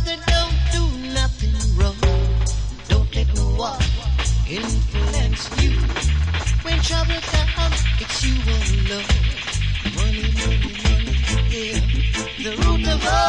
brother, don't do nothing wrong. Don't let no one influence you. When trouble comes, it's you alone. Money, money, money, yeah. The root of all